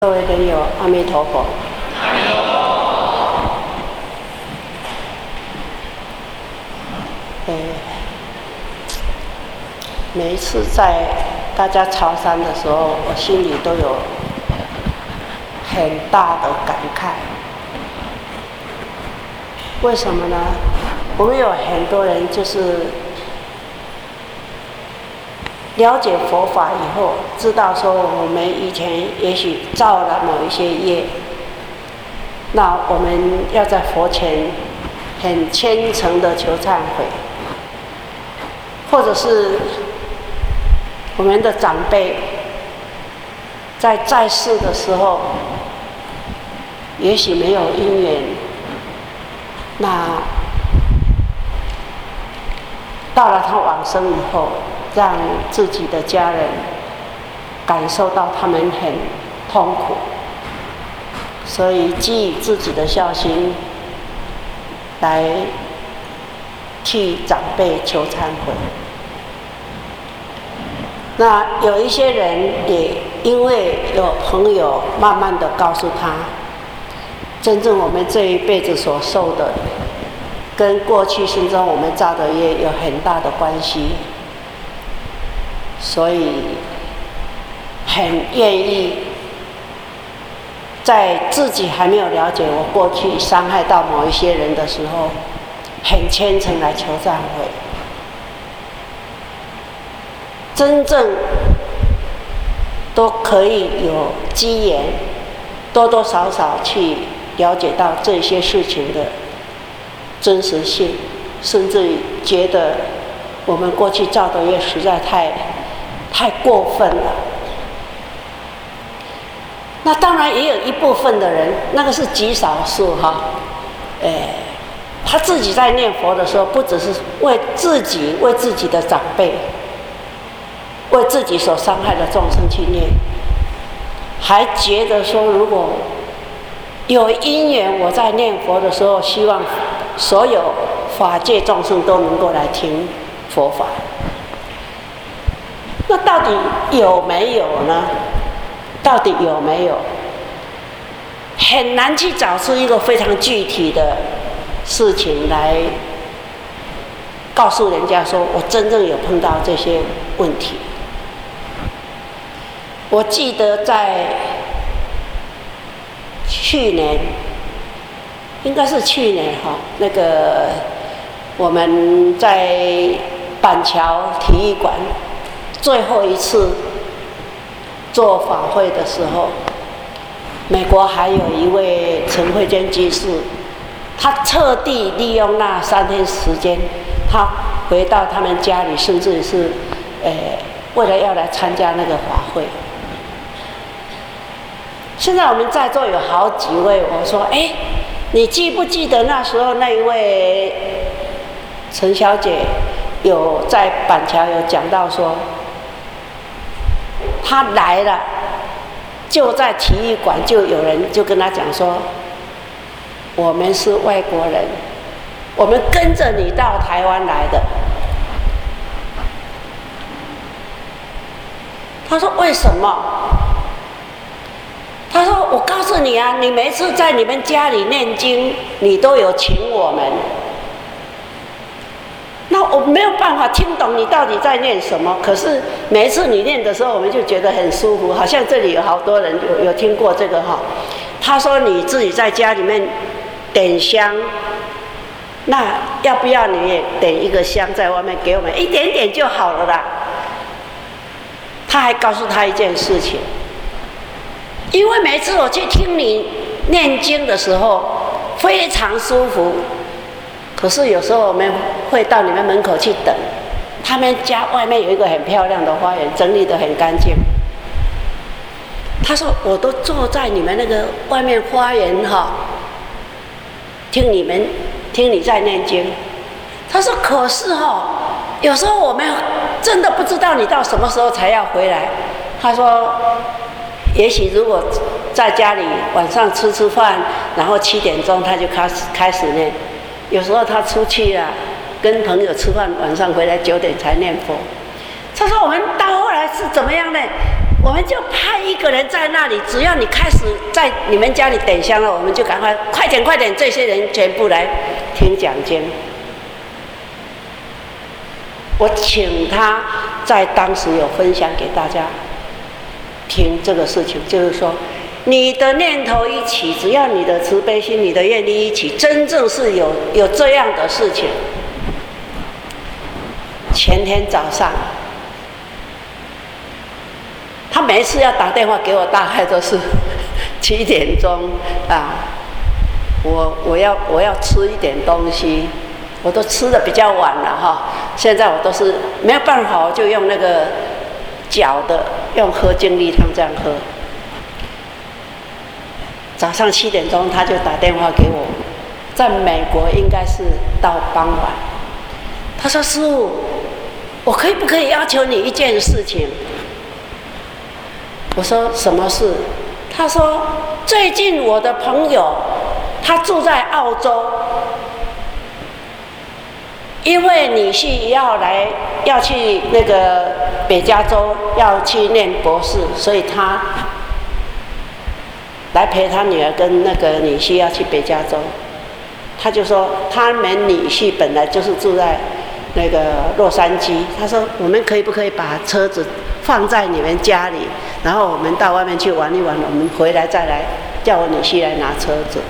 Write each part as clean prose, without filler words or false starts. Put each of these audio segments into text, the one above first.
各位朋友，阿弥陀佛。 阿弥陀佛。 每一次在大家朝山的时候，我心里都有很大的感慨。为什么呢？我们有很多人就是了解佛法以后，知道说我们以前也许造了某一些业，那我们要在佛前很虔诚的求忏悔，或者是我们的长辈在世的时候，也许没有因缘，那到了他往生以后，让自己的家人感受到他们很痛苦，所以基于自己的孝心来替长辈求忏悔。那有一些人也因为有朋友慢慢的告诉他，真正我们这一辈子所受的跟过去心中我们造的业有很大的关系，所以很愿意在自己还没有了解我过去伤害到某一些人的时候，很虔诚来求忏悔。真正都可以有机缘，多多少少去了解到这些事情的真实性，甚至于觉得我们过去造的业实在太过分了。那当然也有一部分的人，那个是极少数哈，他自己在念佛的时候，不只是为自己的长辈，为自己所伤害的众生去念，还觉得说，如果有因缘，我在念佛的时候，希望所有法界众生都能够来听佛法。那到底有没有呢？到底有没有？很难去找出一个非常具体的事情来告诉人家说，我真正有碰到这些问题。我记得在去年，应该是去年哈，那个我们在板桥体育馆最后一次做法会的时候，美国还有一位陈慧娟居士，他特地利用那3天时间，他回到他们家里，甚至是为了要来参加那个法会。现在我们在座有好几位，我说，你记不记得那时候那一位陈小姐有在板桥有讲到说，她来了，就在体育馆就有人就跟她讲说，我们是外国人，我们跟着你到台湾来的。她说为什么？他说：“我告诉你啊，你每次在你们家里念经，你都有请我们。那我没有办法听懂你到底在念什么。可是每一次你念的时候，我们就觉得很舒服，好像这里有好多人有听过这个哈。他说你自己在家里面点香，那要不要你也点一个香在外面给我们一点点就好了啦。”他还告诉他一件事情。因为每次我去听你念经的时候非常舒服，可是有时候我们会到你们门口去等，他们家外面有一个很漂亮的花园，整理得很干净。他说我都坐在你们那个外面花园听你在念经。他说可是有时候我们真的不知道你到什么时候才要回来。他说也许如果在家里晚上吃饭，然后7点钟他就开始念，有时候他出去跟朋友吃饭，晚上回来9点才念佛。他说我们到后来是怎么样呢？ 我们就派一个人在那里，只要你开始在你们家里点香了，我们就赶快快点，这些人全部来听讲经。我请他在当时有分享给大家听这个事情，就是说，你的念头一起，只要你的慈悲心、你的愿力一起，真正是有这样的事情。前天早上，他每一次要打电话给我，大概都是7点钟啊，我要吃一点东西。我都吃的比较晚了哈，现在我都是没有办法，我就用那个搅的，用喝精力汤这样喝。早上7点钟他就打电话给我，在美国应该是到傍晚。他说：“师父，我可不可以要求你一件事情？”我说：“什么事？”他说：“最近我的朋友他住在澳洲。”因为女婿要去那个北加州，要去念博士，所以他来陪他女儿跟那个女婿要去北加州。他就说，他们女婿本来就是住在那个洛杉矶，他说我们可不可以把车子放在你们家里，然后我们到外面去玩一玩，我们回来再来叫我女婿来拿车子。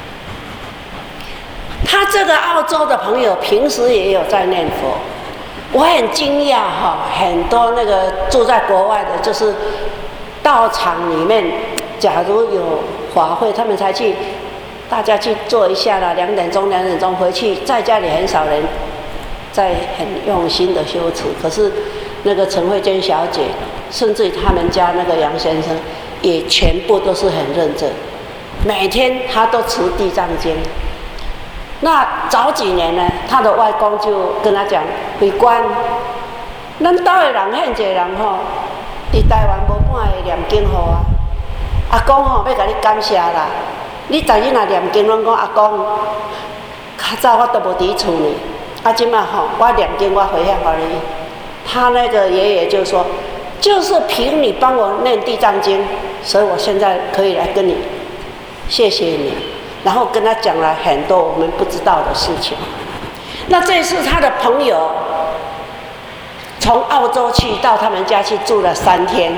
他这个澳洲的朋友平时也有在念佛，我很惊讶哈，很多那个住在国外的，就是道场里面，假如有法会，他们才去，大家去做一下啦，2点钟回去，在家里很少人在很用心的修持。可是那个陈慧娟小姐，甚至于他们家那个杨先生，也全部都是很认真，每天他都持地藏经。那早几年呢，他的外公就跟他讲：“慧官，咱岛的人很多人吼，伫台湾无半会念经好啊。阿公吼要甲你感谢啦，你逐日若念经，拢讲阿公，较早我都无伫厝呢，啊，即马吼我念经我回向给你。”他那个爷爷就说：“就是凭你帮我念地藏经，所以我现在可以来跟你，谢谢你。”然后跟他讲了很多我们不知道的事情。那这次他的朋友从澳洲去到他们家去住了3天，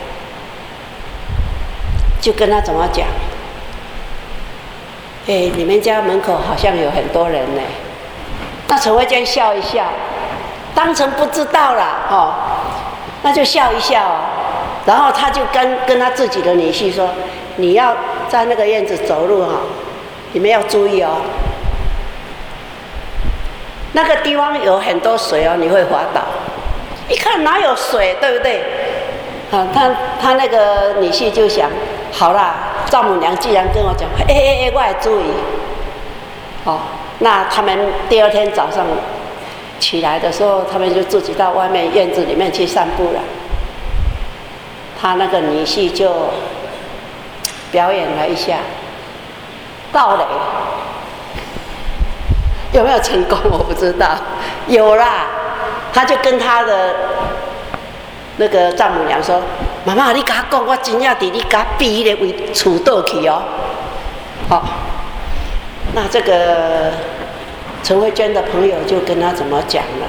就跟他怎么讲？你们家门口好像有很多人呢。那陈慧娟笑一笑，当成不知道啦，哦，那就笑一笑啊。然后他就跟他自己的女婿说：“你要在那个院子走路哈。你们要注意哦，那个地方有很多水哦，你会滑倒。一看哪有水，对不对？啊，他那个女婿就想，好啦，丈母娘既然跟我讲，我也注意。哦，那他们第2天早上起来的时候，他们就自己到外面院子里面去散步了。他那个女婿就表演了一下。倒雷有没有成功？我不知道，有啦。他就跟他的那个丈母娘说：“妈妈，你跟他讲，我真正伫你家逼的为厝倒去哦。”好，那这个陈慧娟的朋友就跟他怎么讲了？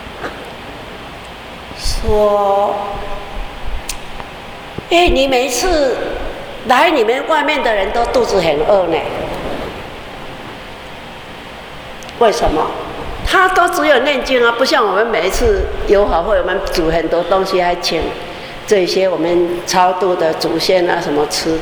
说：“你每一次来，你们外面的人都肚子很饿呢。为什么？他都只有念经啊，不像我们每一次有法会，我们煮很多东西，还请这些我们超度的祖先啊什么吃。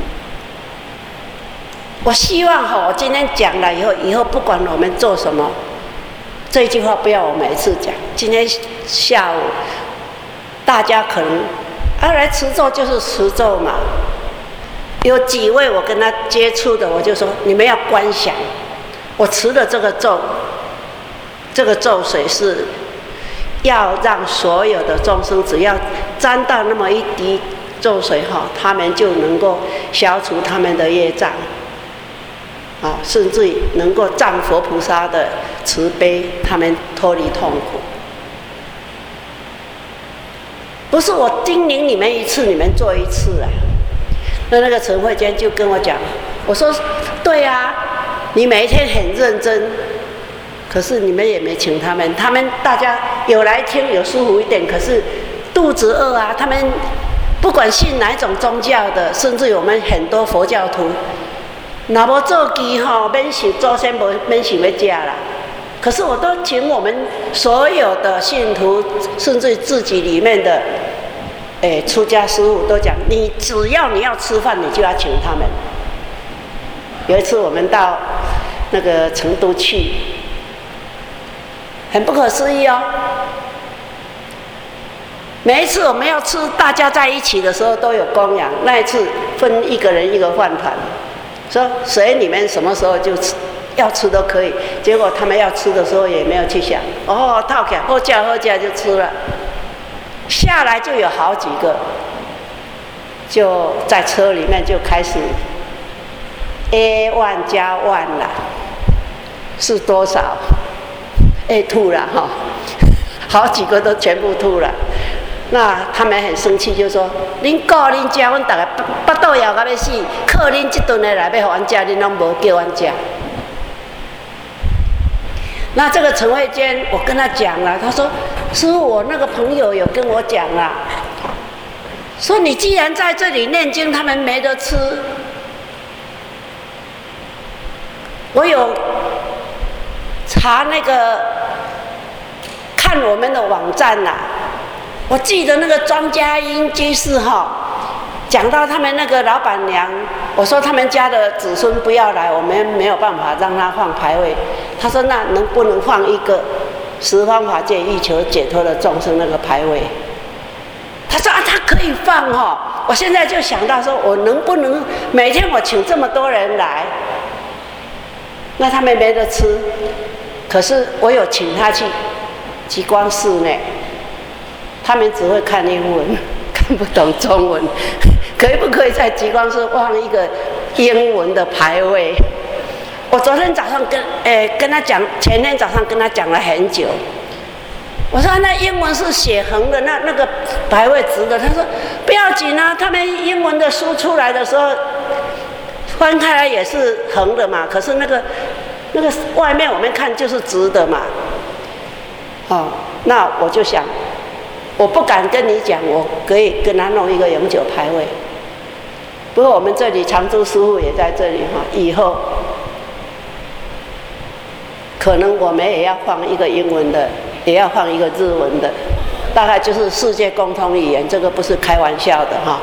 我希望我今天讲了以后不管我们做什么，这句话不要我每一次讲。今天下午大家可能来持咒就是持咒嘛。有几位我跟他接触的，我就说你们要观想。我持的这个咒，这个咒水是要让所有的众生只要沾到那么一滴咒水他们就能够消除他们的业障，甚至于能够仗佛菩萨的慈悲，他们脱离痛苦。 不是我叮咛你们一次，你们做一次啊。那个陈慧娟就跟我讲，我说对啊，你每一天很认真，可是你们也没请他们大家有来听有舒服一点，可是肚子饿啊。他们不管信哪一种宗教的，甚至我们很多佛教徒，若无做鸡吼，免想祖先免想要吃啦。可是我都请我们所有的信徒，甚至自己里面的。出家师父都讲，你只要你要吃饭，你就要请他们。有一次我们到那个成都去，很不可思议哦。每一次我们要吃，大家在一起的时候都有供养。那一次分一个人一个饭团，说随你们什么时候就吃，要吃都可以。结果他们要吃的时候也没有去想，套起来好吃就吃了。下来就有好几个，就在车里面就开始 A1 加1啦，是多少？吐了哈，好几个都全部吐了。那他们很生气，就说：恁顾恁吃，阮大家巴肚枵到要死，靠恁这顿的来要互阮吃，恁拢无叫阮吃。那这个陈慧娟，我跟他讲了，他说：“师父，我那个朋友有跟我讲了，说你既然在这里念经，他们没得吃。我有查那个看我们的网站啦，我记得那个庄家英居士哈，讲到他们那个老板娘，我说他们家的子孙不要来，我们没有办法让他放牌位。他说那能不能放一个十方法界欲求解脱的众生那个牌位？他说他可以放哈。我现在就想到说，我能不能每天我请这么多人来，那他们没得吃，可是我有请他去极光寺呢，他们只会看英文，看不懂中文。可不可以在极光寺放一个英文的牌位？我昨天早上跟他讲，前天早上跟他讲了很久。我说那英文是写横的，那个牌位直的。他说不要紧啊，他们英文的书出来的时候翻开来也是横的嘛，可是那个外面我们看就是直的嘛。那我就想，我不敢跟你讲，我可以跟他弄一个永久牌位。不过我们这里常住师父也在这里哈，以后可能我们也要放一个英文的，也要放一个日文的，大概就是世界共同语言，这个不是开玩笑的哈。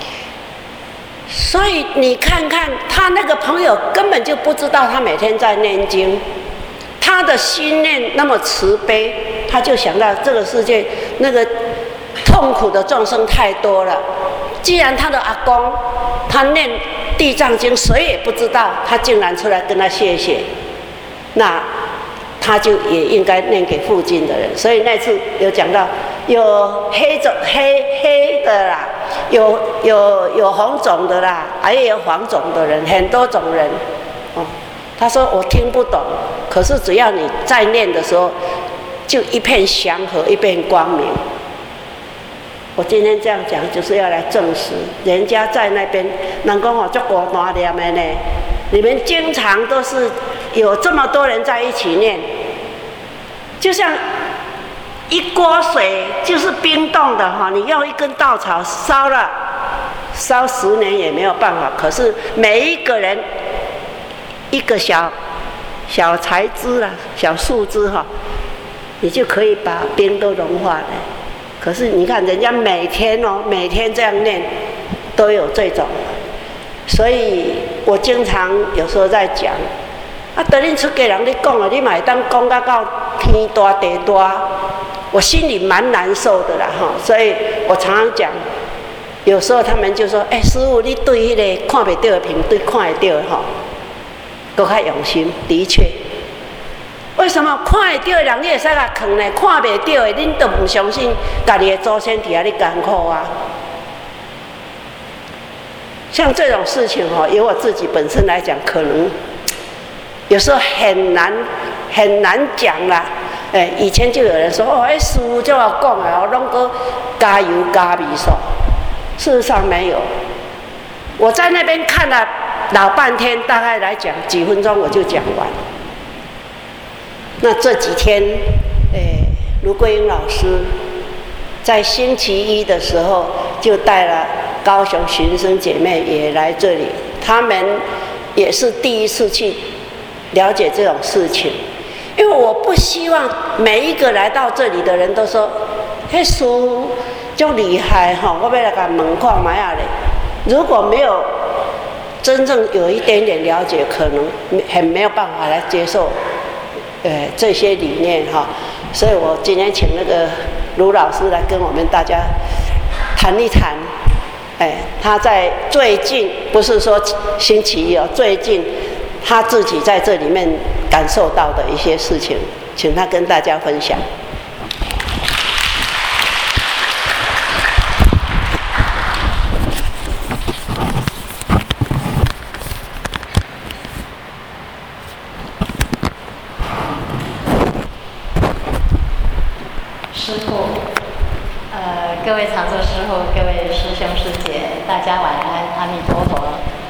所以你看看他那个朋友根本就不知道他每天在念经，他的心念那么慈悲，他就想到这个世界那个痛苦的众生太多了。既然他的阿公他念地藏经谁也不知道，他竟然出来跟他谢谢，那他就也应该念给附近的人。所以那次有讲到有黑的啦，有红种的啦，还有黄种的人，很多种人。他说我听不懂，可是只要你在念的时候，就一片祥和，一片光明。我今天这样讲，就是要来证实，人家在那边，人讲哦，足孤单念的呢。你们经常都是有这么多人在一起念，就像一锅水就是冰冻的哈，你用一根稻草烧了，烧10年也没有办法。可是每一个人一个小材质啦，小树枝哈，你就可以把冰都融化了。可是你看人家每天这样念，都有这种，所以我经常有时候在讲，等恁出家人你讲了，你嘛会当讲到天大地大，我心里蛮难受的啦哈。所以我常常讲，有时候他们就说，师父你对那个看不到的评对看得到的哈，都较用心，的确。为什么看得到的人你会使甲藏呢？看不到的，恁都不相信家己的祖先伫遐咧艰苦啊。像这种事情以我自己本身来讲，可能有时候很难讲啦。 以前就有人说哦，师父就要讲啊，拢个加油加米索。事实上没有，我在那边看了老半天，大概来讲几分钟我就讲完。那这几天，卢桂英老师在星期一的时候就带了高雄学生姐妹也来这里，他们也是第一次去了解这种事情，因为我不希望每一个来到这里的人都说，嘿，师父就厉害哈，我要来甲问看卖啊嘞。如果没有真正有一点点了解，可能很没有办法来接受，这些理念哈。所以我今天请那个卢老师来跟我们大家谈一谈，他在最近不是说星期一哦，最近他自己在这里面感受到的一些事情，请他跟大家分享。 师父，各位常住师父，各位师兄师姐，大家晚安，阿弥陀佛。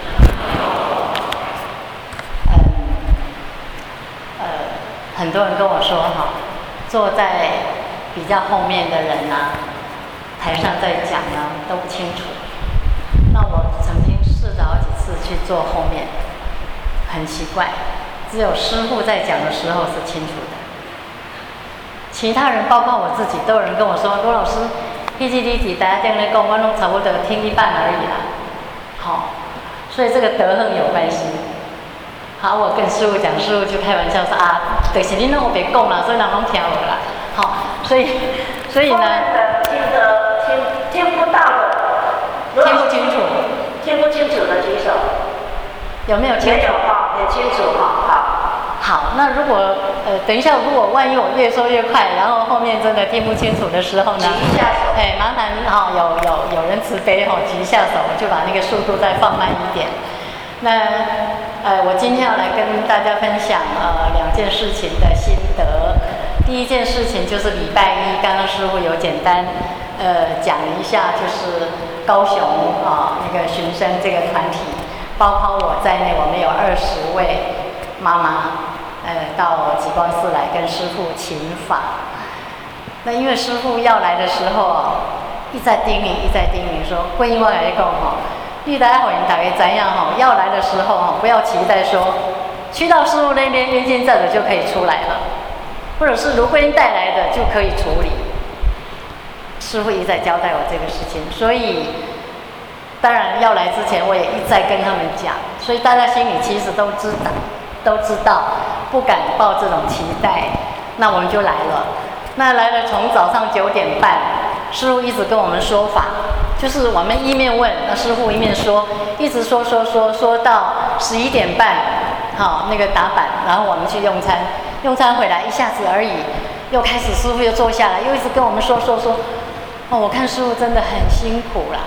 很多人跟我说哈，坐在比较后面的人啊，台上在讲呢都不清楚。那我曾经试着好几次去坐后面，很奇怪，只有师父在讲的时候是清楚的。其他人，包括我自己，都有人跟我说：“罗老师，迄日你伫台顶咧讲，我拢差不多听一半而已啦。”好，所以这个德行有关系。好，我跟师父讲，师父就开玩笑说：“啊，就是你拢别讲啦，所以人拢听无啦。”好，所以呢，听不到的，听不清楚， 听不清楚的举手。 有没有清楚？ 没有哈，很清楚哈。 好，那如果等一下，如果万一我越说越快，然后后面真的听不清楚的时候呢， 举一下手。 麻烦有人慈悲举一下手，我就把那个速度再放慢一点。那我今天要来跟大家分享2件事情的心得。第一件事情就是礼拜一，刚刚师父有简单讲一下，就是高雄那个寻声这个团体，包括我在内，我们有20位妈妈。到极光寺来跟师父请法。那因为师父要来的时候一再叮咛说：“桂英，我跟你讲你来让大家知样要来的时候不要期待说去到师父那边冤亲债主就可以出来了，或者是卢桂英带来的就可以处理。”师父一再交代我这个事情，所以当然要来之前我也一再跟他们讲，所以大家心里其实都知道。不敢抱这种期待，那我们就来了。那来了，从早上9点半，师父一直跟我们说法，就是我们一面问，那师父一面说，一直说到11点半，那个打板，然后我们去用餐，用餐回来一下子而已，又开始师父又坐下来，又一直跟我们说，我看师父真的很辛苦啦，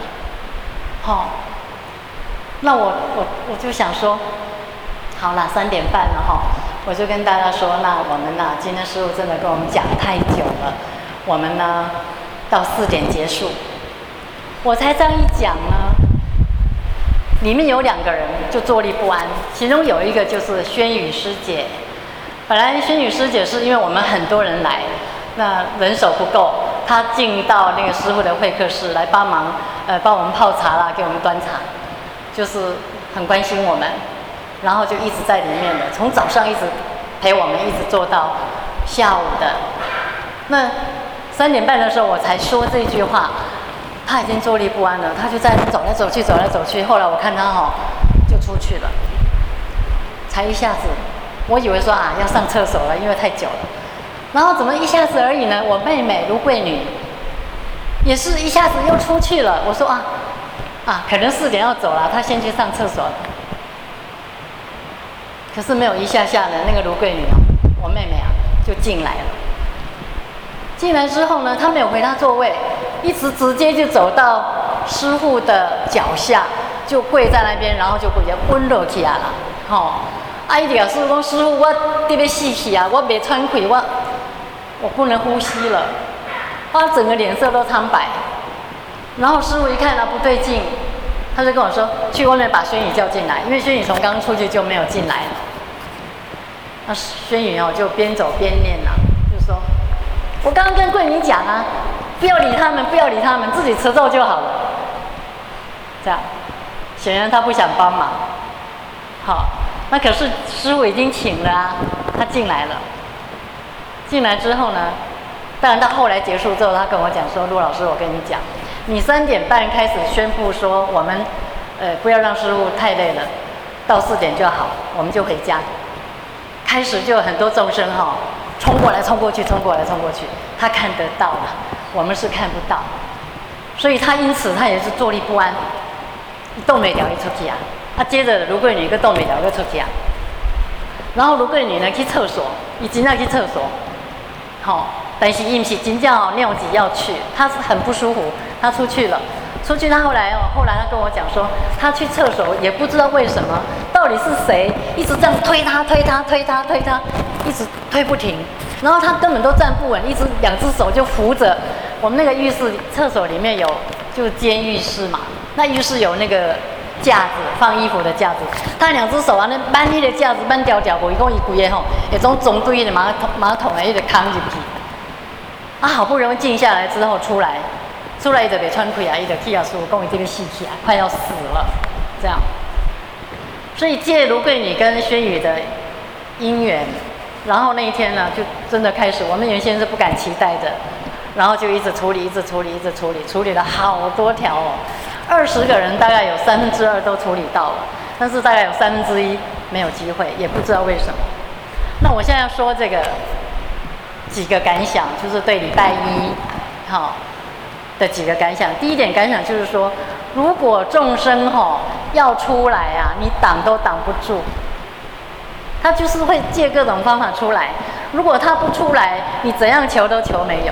那我就想说，好啦，3点半了我就跟大家说，那我们呢，今天师父真的跟我们讲太久了，我们呢到4点结束。我才这样一讲呢，里面有2个人就坐立不安，其中有一个就是宣宇师姐。本来宣宇师姐是因为我们很多人来，那人手不够，她进到那个师父的会客室来帮忙，帮我们泡茶啦，给我们端茶，就是很关心我们。然后就一直在里面的，从早上一直陪我们，一直做到下午的。那3点半的时候，我才说这句话，他已经坐立不安了，他就在走来走去。后来我看他就出去了，才一下子，我以为说要上厕所了，因为太久了。然后怎么一下子而已呢？我妹妹卢桂女也是一下子又出去了。我说可能4点要走了，她先去上厕所了。可是没有一下呢，那个卢桂女我妹妹就进来了。进来之后呢，她没有回她座位，直接就走到师父的脚下，就跪在那边，然后就跪着温柔起来了。伊就师父讲：“师父，我特别死去啊，我袂喘气， 我不能呼吸了，他整个脸色都苍白。然后师父一看不对劲，他就跟我说去外面把轩宇叫进来，因为轩宇从刚出去就没有进来了。那轩宇就边走边念就说：“我刚刚跟桂明讲啊，不要理他们，不要理他们，自己持咒就好了。”这样，显然他不想帮忙。好，那可是师父已经请了啊，他进来了。进来之后呢，当然到后来结束之后，他跟我讲说：“陆老师，我跟你讲，你3点半开始宣布说我们，不要让师父太累了，到4点就好，我们就回家。”开始就有很多众生冲过来、冲过去、冲过来、冲过去，他看得到了，我们是看不到，所以他因此他也是坐立不安，动没了一出去啊。他接着卢桂女个动没了个出去啊，然后卢桂女呢去厕所，伊真正去厕所，但是伊不是真正尿急要去，他是很不舒服，他出去了。出去，他后来他跟我讲说，他去厕所也不知道为什么，到底是谁一直这样推他，一直推不停，然后他根本都站不稳，一直2只手就扶着。我们那个浴室厕所里面有就监浴室嘛，那浴室有那个架子放衣服的架子，他2只手那搬那个架子搬条条，我一共一规个那种总堆的马桶一直扛进去。好不容易静下来之后出来，伊就袂喘气啊，伊就去啊，师父讲伊这个死起来，快要死了，这样。所以借卢桂女跟轩宇的因缘，然后那一天呢，就真的开始，我们原先是不敢期待的，然后就一直处理，处理了好多条20个人大概有2/3都处理到了，但是大概有1/3没有机会，也不知道为什么。那我现在要说这个几个感想，就是对礼拜一的几个感想。第一点感想就是说，如果众生要出来啊，你挡都挡不住，他就是会借各种方法出来。如果他不出来，你怎样求都求没有。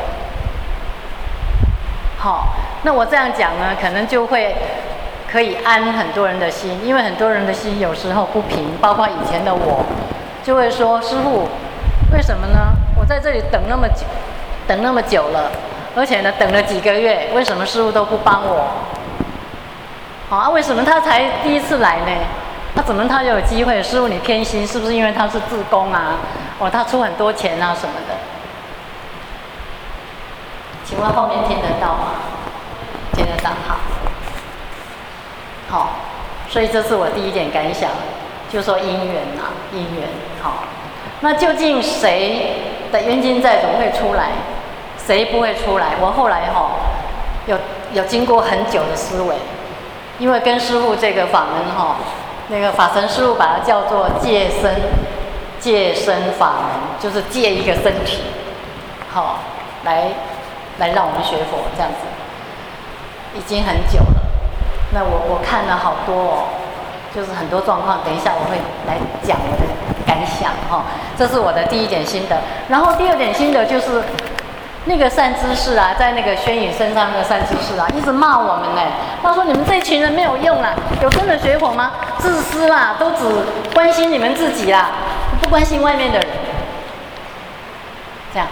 那我这样讲呢，可能就会可以安很多人的心，因为很多人的心有时候不平，包括以前的我，就会说：师父，为什么呢？我在这里等那么久了。而且呢，等了几个月，为什么师父都不帮我？为什么他才第一次来呢？怎么他就有机会？师父你偏心，是不是因为他是志工啊？他出很多钱啊什么的？请问后面听得到吗？听得到，好。所以这是我第一点感想，就说因缘啊，因缘。那究竟谁的冤亲债主会出来？谁不会出来？我后来有经过很久的思维，因为跟师父这个法门那个法神师父把它叫做借身法门，就是借一个身体，来让我们学佛这样子，已经很久了。那我看了好多就是很多状况，等一下我会来讲我的感想这是我的第一点心得。然后第二点心得就是。那个善知识啊，在那个轩宇身上那个善知识啊，一直骂我们呢。他说：“你们这群人没有用啦，有真的学佛吗？自私啦，都只关心你们自己啦，不关心外面的人。”这样。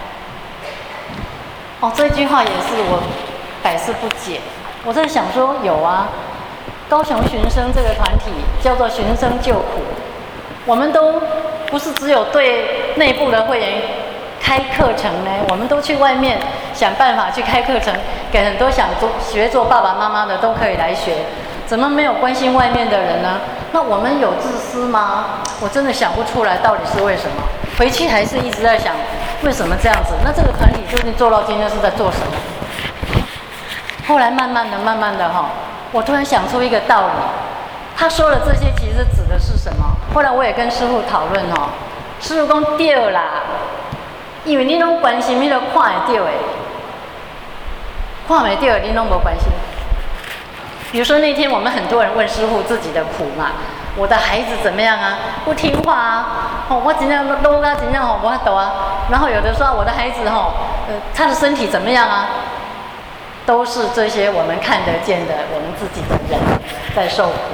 这句话也是我百思不解。我在想说，有啊，高雄寻声这个团体叫做寻声救苦，我们都不是只有对内部的会员。开课程呢，我们都去外面想办法去开课程，给很多想学做爸爸妈妈的都可以来学。怎么没有关心外面的人呢？那我们有自私吗？我真的想不出来到底是为什么。回去还是一直在想，为什么这样子？那这个团体究竟做到今天是在做什么？后来慢慢的我突然想出一个道理。他说的这些其实指的是什么？后来我也跟师父讨论师父说对啦。因为你拢关心，你都看会到的，看袂到的你拢无关心。比如说那天我们很多人问师父自己的苦嘛，我的孩子怎么样啊？不听话啊，我怎样都啊怎样无法度啊。然后有的说我的孩子他的身体怎么样啊？都是这些我们看得见的我们自己的人在受苦。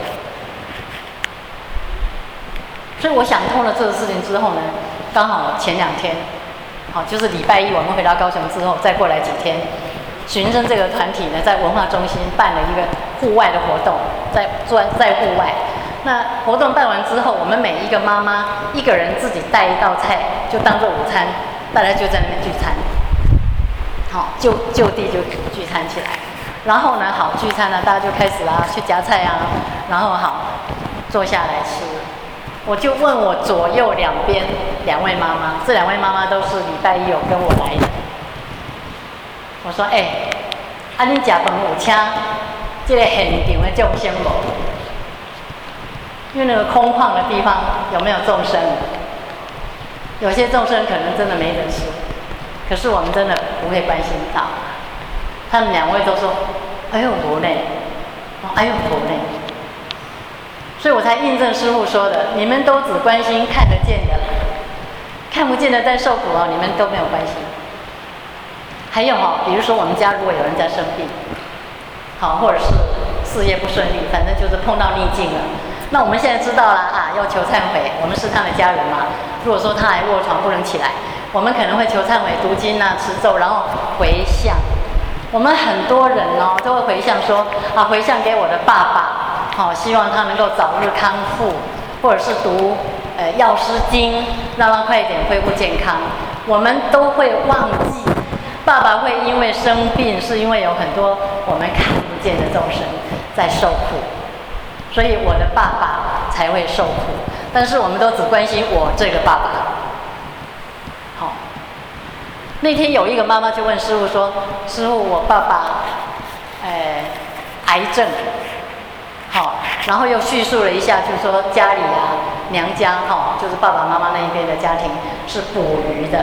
所以我想通了这个事情之后呢，刚好前2天。 好，就是礼拜一我们回到高雄之后，再过来几天，寻声这个团体呢，在文化中心办了一个户外的活动，在户外。那活动办完之后，我们每一个妈妈一个人自己带一道菜，就当做午餐，大家就在那边聚餐。好，就地就聚餐起来。然后呢，好聚餐呢，大家就开始去夹菜啊，然后好坐下来吃。我就问我左右两边2位妈妈，这2位妈妈都是礼拜一有跟我来的。我说：“你吃饭有请这个现场的众生无？因为那个空旷的地方有没有众生？有些众生可能真的没人吃，可是我们真的不会关心到。他们2位都说：‘哎呦无呢，哎呦无呢。’所以我才印证师父说的，你们都只关心看得见的，看不见的在受苦你们都没有关心。还有比如说我们家如果有人在生病，好，或者是事业不顺利，反正就是碰到逆境了。那我们现在知道了要求忏悔，我们是他的家人嘛。如果说他还卧床不能起来，我们可能会求忏悔、读经持咒，然后回向。我们很多人都会回向说回向给我的爸爸，希望他能够早日康复，或者是读药师经，让他快一点恢复健康。我们都会忘记，爸爸会因为生病，是因为有很多我们看不见的众生在受苦，所以我的爸爸才会受苦。但是我们都只关心我这个爸爸。好，那天有一个妈妈就问师父说：“师父，我爸爸癌症。”好，然后又叙述了一下，就是说家里娘家就是爸爸妈妈那一边的家庭是捕鱼的。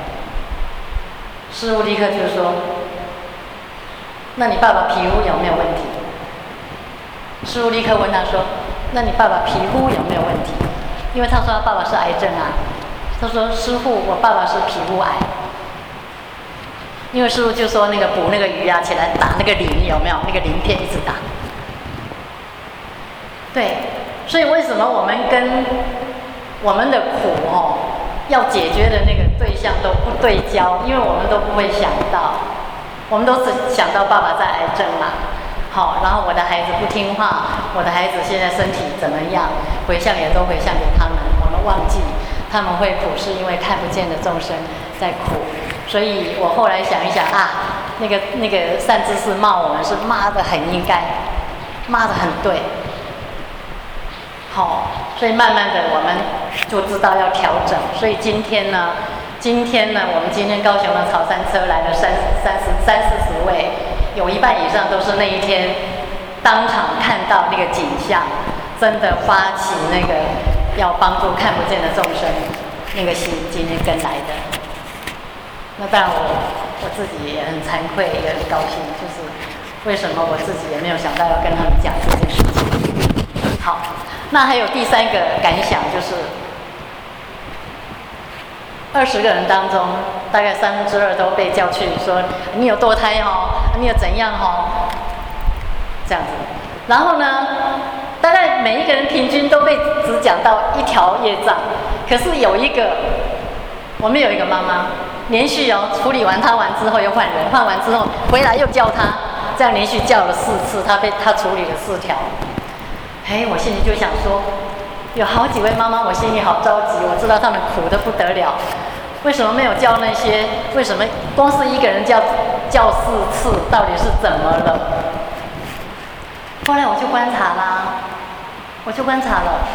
师父立刻就说：“那你爸爸皮肤有没有问题？”师父立刻问他说：“那你爸爸皮肤有没有问题？”因为他说他爸爸是癌症他说：“师父，我爸爸是皮肤癌。”因为师父就说那个捕那个鱼起来打那个鳞，有没有？那个鳞片一直打。对，所以为什么我们跟我们的苦要解决的那个对象都不对焦？因为我们都不会想到，我们都只想到爸爸在癌症好，然后我的孩子不听话，我的孩子现在身体怎么样？回向也都回向给他们，我们忘记他们会苦，是因为看不见的众生在苦。所以我后来想一想那个善知识骂我们是骂得很应该，骂得很对。好，所以慢慢的我们就知道要调整。所以今天呢，我们今天高雄的草山车来了30-40位，有一半以上都是那一天当场看到那个景象，真的发起那个要帮助看不见的众生那个心，今天跟来的。那当然我自己也很惭愧，也很高兴，就是为什么我自己也没有想到要跟他们讲这件事情。好，那还有第3个感想就是。20个人当中，大概2/3都被叫去说你有堕胎你有怎样这样子。然后呢，大概每一个人平均都被只讲到1条业障。可是我们有一个妈妈，连续处理完她完之后又换人，换完之后回来又叫她，这样连续叫了4次，她处理了4条。我心里就想说。有好几位妈妈，我心里好着急，我知道他们苦得不得了。为什么没有叫那些？为什么光是一个人叫4次？到底是怎么了？后来我就观察了，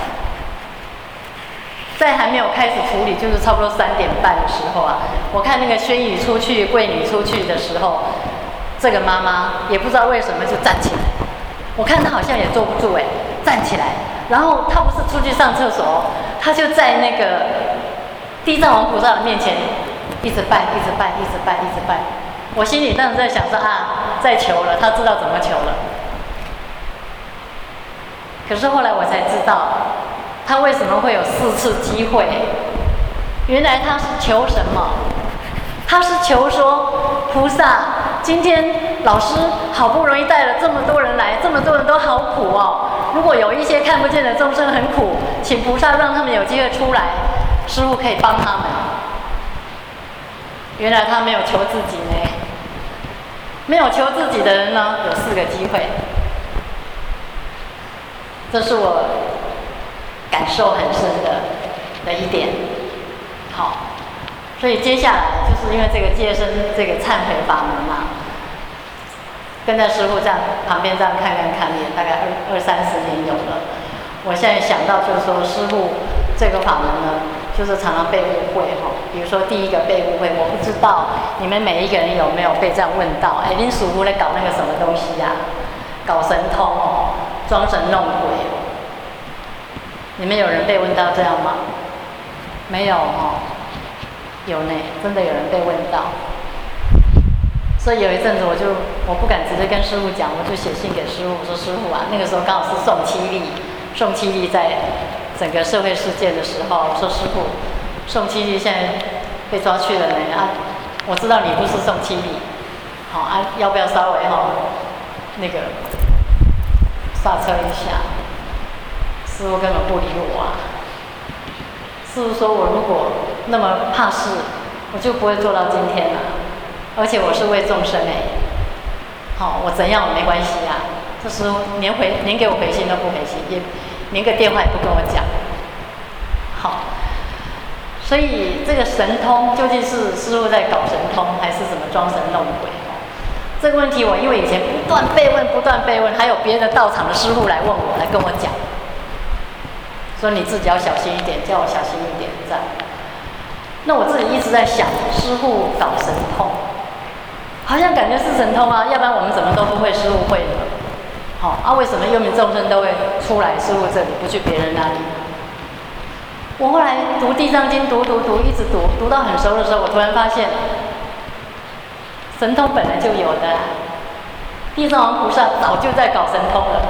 在还没有开始处理，就是差不多3点半的时候我看那个宣宇出去、贵女出去的时候，这个妈妈也不知道为什么就站起来，我看她好像也坐不住站起来。然后他不是出去上厕所，他就在那个地藏王菩萨的面前一直拜。我心里当时在想说在求了，他知道怎么求了。可是后来我才知道，他为什么会有4次机会？原来他是求什么？他是求说菩萨，今天老师好不容易带了这么多人来，这么多人都好苦如果有一些看不见的众生很苦，请菩萨让他们有机会出来，师父可以帮他们。 原来他没有求自己呢。没有求自己的人呢，有4个机会。这是我感受很深的一点。好，所以接下来就是因为这个戒身这个忏悔法门嘛，跟在师父这样旁边这样看也大概20-30年有了。我现在想到就是说，师父这个法门呢，就是常常被误会哈。比如说第一个被误会，我不知道你们每一个人有没有被这样问到？哎，恁师父在搞那个什么东西呀？搞神通哦，装神弄鬼哦。你们有人被问到这样吗？没有哦，有呢，真的有人被问到。所以有一阵子我不敢直接跟师父讲，我就写信给师父，我说师父啊，那个时候刚好是宋七力在整个社会事件的时候，我说师父，宋七力现在被抓去了呢啊，我知道你不是宋七力，好啊，要不要稍微那个刹车一下？师父根本不理我啊。师父说我如果那么怕事，我就不会做到今天了。而且我是为众生好，我怎样没关系啊。这时候连给我回信都不回信，也连个电话也不跟我讲。好，所以这个神通究竟是师父在搞神通，还是什么装神弄鬼？这个问题我因为以前不断被问，还有别的道场的师父来问我，来跟我讲，说你自己要小心一点，叫我小心一点这样。那我自己一直在想，师父搞神通，好像感觉是神通啊，要不然我们怎么都不会，师父会呢？好啊，为什么幽冥众生都会出来师父这里，不去别人那里？我后来读《地藏经》，一直读到很熟的时候，我突然发现，神通本来就有的，地藏王菩萨早就在搞神通了。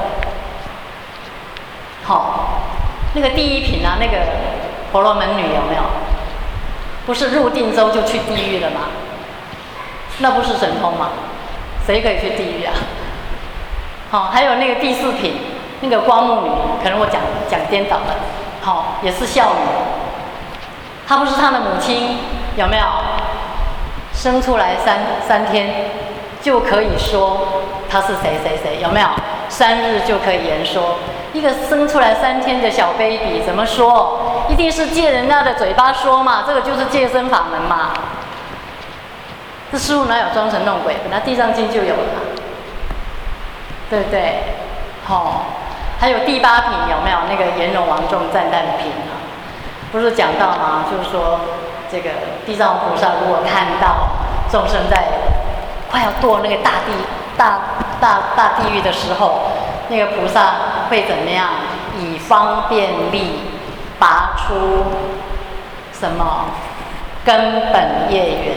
好，那个第一品啊，那个婆罗门女有没有？不是入定州就去地狱了吗？那不是神通吗？谁可以去地狱啊？好，还有那个第4品，那个光目女，可能我讲颠倒了。好，也是孝女。她不是她的母亲，有没有？生出来三天就可以说她是谁，有没有？3日就可以言说。一个生出来3天的小 baby 怎么说？一定是借人家的嘴巴说嘛，这个就是戒身法门嘛。这师父哪有装神弄鬼？本来《地藏经》就有了，对不对？还有第8品有没有那个颜容王众赞叹品啊？不是讲到吗？就是说这个地藏王菩萨如果看到众生在快要堕那个大地狱的时候，那个菩萨会怎么样？以方便力拔出什么根本业缘，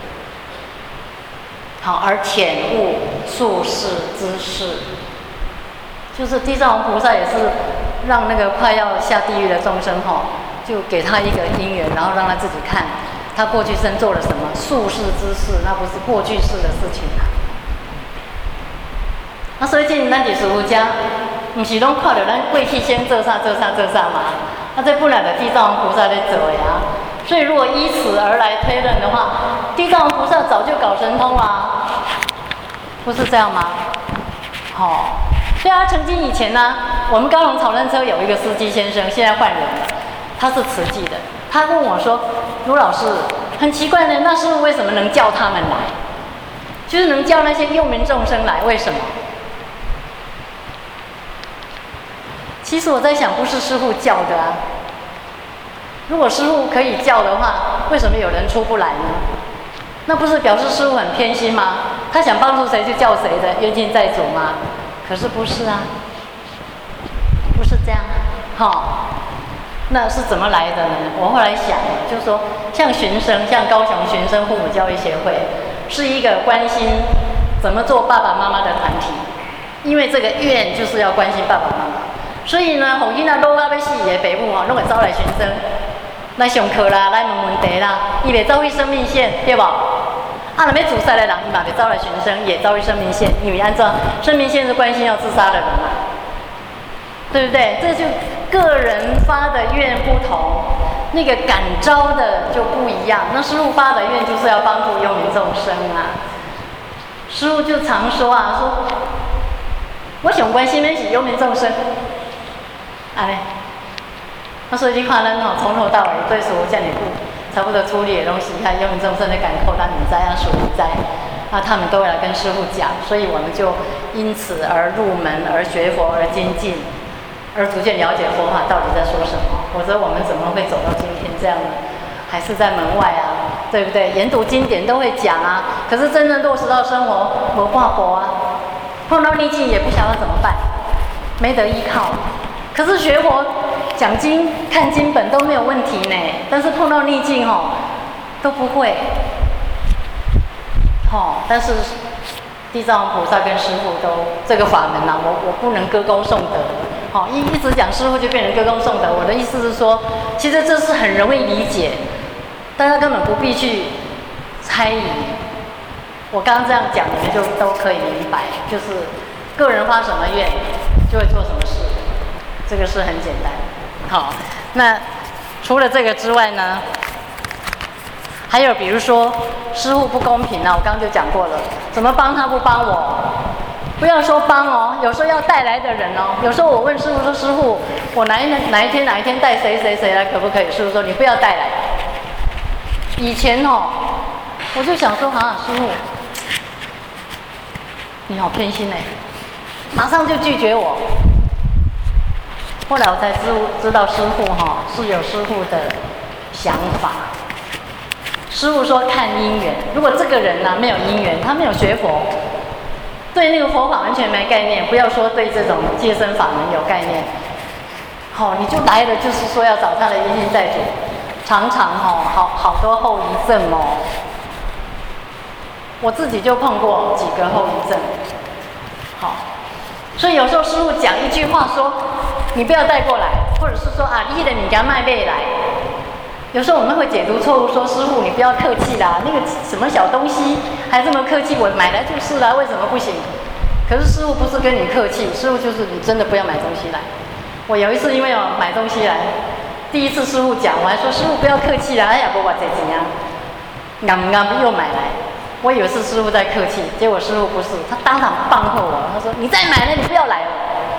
好，而遣悟宿世之事。就是地藏王菩萨也是让那个快要下地狱的众生就给他一个因缘，然后让他自己看他过去生做了什么宿世之事，那不是过去式的事情啊。所以今咱伫师父家，不是拢看到咱过去先做啥嘛？这本来的地藏王菩萨在做呀。所以如果依此而来推论的话，地藏王菩萨早就搞神通啦，不是这样吗？对啊，曾经以前呢，我们高雄草人车有一个司机先生，现在换人了，他是慈济的。他问我说：“卢老师，很奇怪呢，那师父为什么能叫他们来？就是能叫那些幽冥众生来，为什么？”其实我在想，不是师父叫的啊。如果师父可以叫的话，为什么有人出不来呢？那不是表示师父很偏心吗？他想帮助谁就叫谁的，冤亲债主吗？可是不是啊，不是这样啊。那是怎么来的呢？我后来想，就是说，像寻声，像高雄寻声父母教育协会，是一个关心怎么做爸爸妈妈的团体。因为这个愿就是要关心爸爸妈妈，所以呢，后囡仔老到要死的父母拢会走来寻声，来上课啦，来问问题啦，伊袂走去生命线，对不？若要自杀的人，伊嘛袂走来寻声，也走去生命线，因为按照生命线是关心要自杀的人嘛，对不对？这就个人发的愿不同，那个感召的就不一样。那师父发的愿就是要帮助幽冥众生啊。师父就常说啊，说我想关心的是幽冥众生，安尼。他说你看咱吼从头到尾对所有这样的差不多处理的东西，看幽冥众生的感受，咱唔知啊，属唔知。那他们都会来跟师父讲，所以我们就因此而入门，而学佛，而精进，而逐渐了解佛法到底在说什么。否则我们怎么会走到今天这样呢？还是在门外啊，对不对？研读经典都会讲啊，可是真正落实到生活，没办法啊。碰到逆境也不晓得怎么办，没得依靠。可是学佛、讲经、看经本都没有问题呢，但是碰到逆境都不会。但是地藏王菩萨跟师父都这个法门啊，我不能歌功颂德。一直讲师父就变成歌功颂德。我的意思是说，其实这是很容易理解，大家根本不必去猜疑。我刚刚这样讲，你们就都可以明白，就是个人发什么愿，就会做什么事，这个是很简单。好，那除了这个之外呢，还有比如说师父不公平啊，我刚刚就讲过了，怎么帮他不帮我？不要说帮有时候要带来的人有时候我问师父说，师父，我哪一天带谁来可不可以？师父说你不要带来。以前我就想说师父，你好偏心马上就拒绝我。后来我才知道师父是有师父的想法。师父说看因缘，如果这个人没有因缘，他没有学佛，对那个佛法完全没概念，不要说对这种戒身法门有概念，你就来了，就是说要找他的冤亲债主，常常好多后遗症我自己就碰过几个后遗症。所以有时候师父讲一句话说，你不要带过来，或者是说你的物件卖背来。有时候我们会解读错误，说师父你不要客气啦，那个什么小东西还这么客气，我买来就是啦，为什么不行？可是师父不是跟你客气，师父就是你真的不要买东西来。我有一次因为买东西来，第一次师父讲，我还说师父不要客气啦，哎呀，不我这怎样，啱又买来。我以为是师父在客气，结果师父不是，他当场棒喝我，他说你再买了，你不要来了。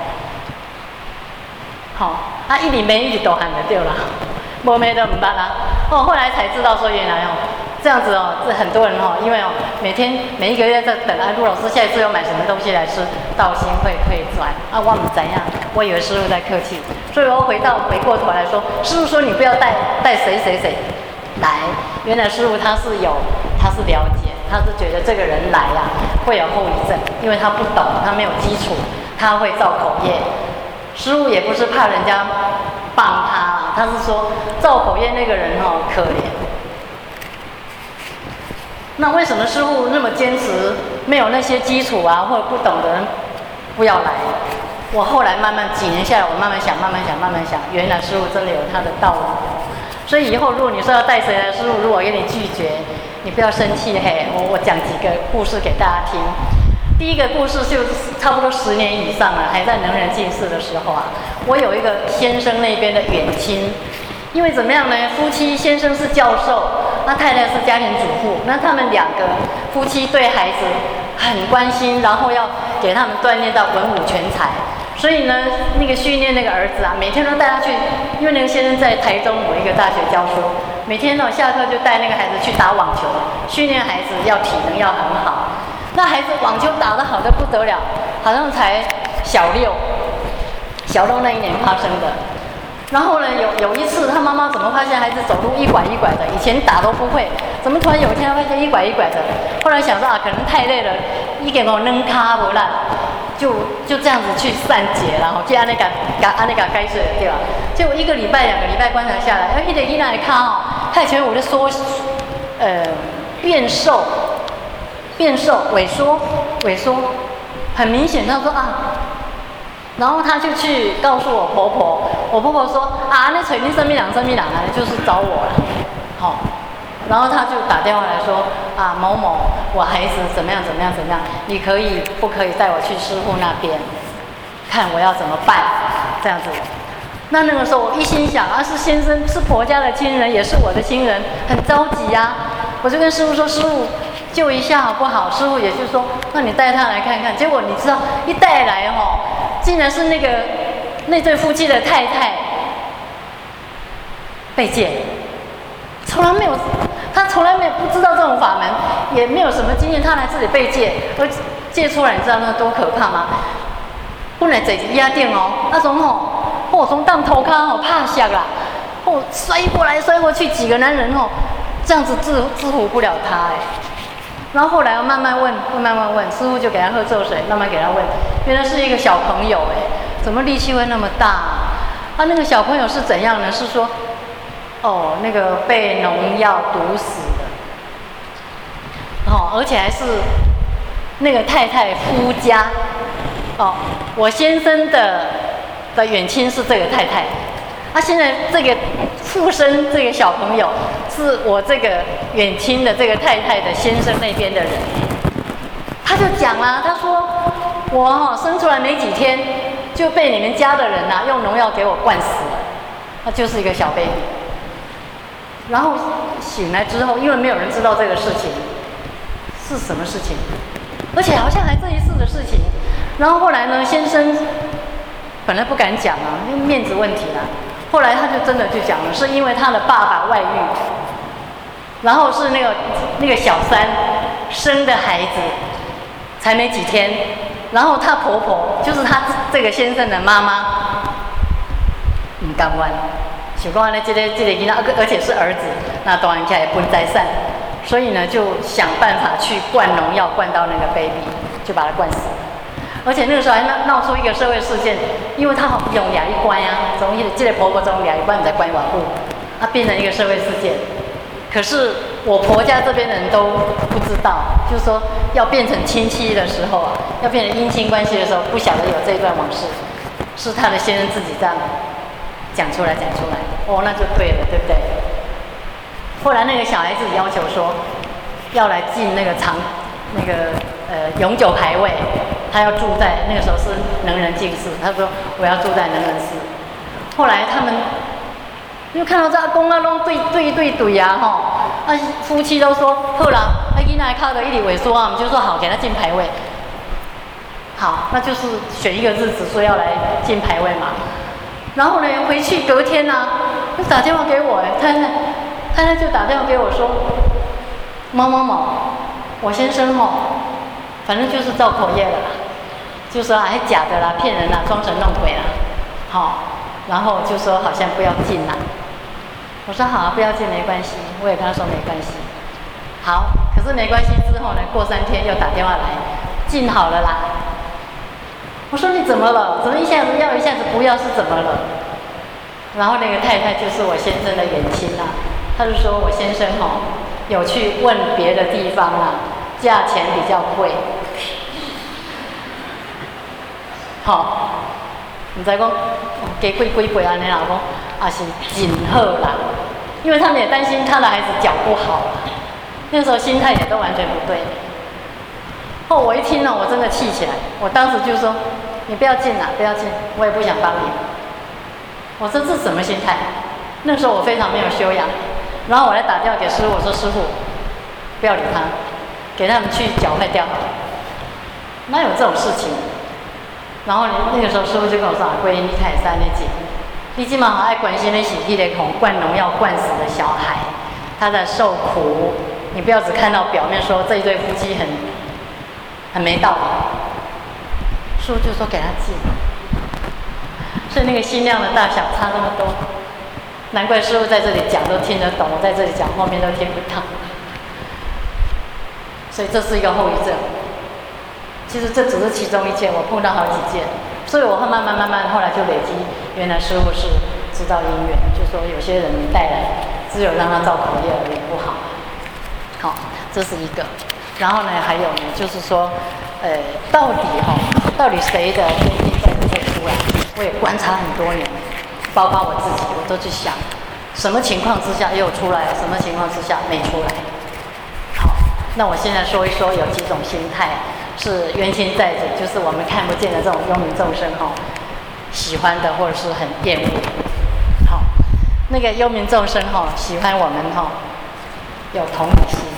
一里没一直都喊的对了。没没的唔捌啦，后来才知道说原来这样子这很多人因为每一个月在等陆老师下一次要买什么东西来吃，道心会退转我唔知样，我以为师父在客气，所以我回过头来说，师父说你不要带谁来，原来师父他是了解，他是觉得这个人来会有后遗症，因为他不懂，他没有基础，他会造口业。师父也不是怕人家帮他是说造口业那个人可怜。那为什么师父那么坚持没有那些基础或者不懂的人不要来？我后来几年下来，我慢慢想，原来师父真的有他的道理。所以以后如果你说要带谁来，师父如果给你拒绝，你不要生气我讲几个故事给大家听。第一个故事就是差不多10年以上了，还在能仁进士的时候我有一个先生那边的远亲，因为怎么样呢？夫妻先生是教授，那太太是家庭主妇，那他们两个夫妻对孩子很关心，然后要给他们锻炼到文武全才，所以呢，那个训练那个儿子每天都带他去，因为那个先生在台中某一个大学教书，每天下课就带那个孩子去打网球，训练孩子要体能要很好。那孩子网球打得好的不得了，好像才小六那一年发生的。然后呢，有一次他妈妈怎么发现孩子走路一拐一拐的，以前打都不会，怎么突然有一天发现一拐一拐的？后来想说可能太累了，一给我扔卡不烂，就这样子去散结了，就按那个该睡的对吧？结果1个礼拜、2个礼拜观察下来，一点一那的卡他以前我就说变瘦、萎缩，很明显。他说然后他就去告诉我婆婆，我婆婆说那找你什么人就是找我了，然后他就打电话来说某某，我孩子怎么样，你不可以带我去师父那边，看我要怎么办，这样子。 那个时候我一心想啊，是先生是婆家的亲人，也是我的亲人，很着急呀。我就跟师父说，师父救一下好不好？师父也就说，那你带他来看看。结果你知道，一带来竟然是那对夫妻的太太被戒，他从来没有不知道这种法门，也没有什么经验，他来这里被戒，而戒出来，你知道那多可怕吗？本来坐压顶那种从当头康怕下啦，摔过来摔过去，几个男人这样子制服不了他然后后来慢慢问，师父就给他喝咒水，慢慢给他问，原来是一个小朋友怎么力气会那么大？那个小朋友是怎样呢？是说那个被农药毒死的，而且还是那个太太夫家我先生的远亲是这个太太，现在这个附身这个小朋友是我这个远亲的这个太太的先生那边的人，他就讲啦，他说我生出来没几天就被你们家的人用农药给我灌死了，他就是一个小 baby。然后醒来之后，因为没有人知道这个事情是什么事情，而且好像还这一次的事情。然后后来呢，先生本来不敢讲因为面子问题啦。后来他就真的去讲了，是因为他的爸爸外遇，然后是那个小三生的孩子才没几天，然后他婆婆就是他这个先生的妈妈，不甘愿，想讲呢，这个囡仔，而且是儿子，那当然起来分财产，所以呢就想办法去灌农药，灌到那个 baby， 就把他灌死了。而且那个时候还闹出一个社会事件，因为他用牙一关从这个婆婆从牙一关在关保护，变成一个社会事件。可是我婆家这边的人都不知道，就是说要变成亲戚的时候要变成姻亲关系的时候，不晓得有这一段往事，是他的先生自己这样讲出来，那就对了，对不对？后来那个小孩子要求说，要来进那个永久牌位。他要住在那个时候是能人净寺，他说我要住在能人寺。后来他们因为看到这阿公拢对夫妻都说好啦，囡仔靠着一直萎缩我们就说好给他进牌位。好，那就是选一个日子说要来进牌位嘛。然后呢，回去隔天就打电话给我太太就打电话给我说，某，我先生反正就是造口业了啦，就说还假的啦，骗人啦，装神弄鬼啦，然后就说好像不要进啦。我说好不要进没关系，我也跟他说没关系。好，可是没关系之后呢，过3天又打电话来，进好了啦。我说你怎么了？怎么一下子要一下子不要是怎么了？然后那个太太就是我先生的远亲他就说我先生有去问别的地方价钱比较贵。唔知讲加贵几倍安尼啦，讲也是真好啦，因为他们也担心他的孩子脚不好那时候心态也都完全不对。我一听我真的气起来，我当时就说你不要进不要进，我也不想帮你。我说这是什么心态？那时候我非常没有修养，然后我来打电话给师父，我说师父不要理他，给他们去脚坏掉好了，哪有这种事情？然后那个时候师父就跟我说桂英，你看是安尼讲，你今嘛爱关心的是那个灌农药灌死的小孩，他在受苦，你不要只看到表面说这一对夫妻很没道理。师父就说给他记，所以那个心量的大小差那么多，难怪师父在这里讲都听得懂，我在这里讲后面都听不到。所以这是一个后遗症。其实这只是其中一件，我碰到好几件，所以我会慢慢后来就累积，原来师父是知道因缘，就说有些人你带来，只有让他造口业而已不好。好，这是一个。然后呢，还有呢，就是说，到底谁的冤亲债主会出来？我也观察很多年，包括我自己，我都去想，什么情况之下又出来，什么情况之下没出来。好，那我现在说一说有几种心态是冤亲债主，就是我们看不见的这种幽冥众生喜欢的，或者是很厌恶的。好，那个幽冥众生喜欢我们有同理心。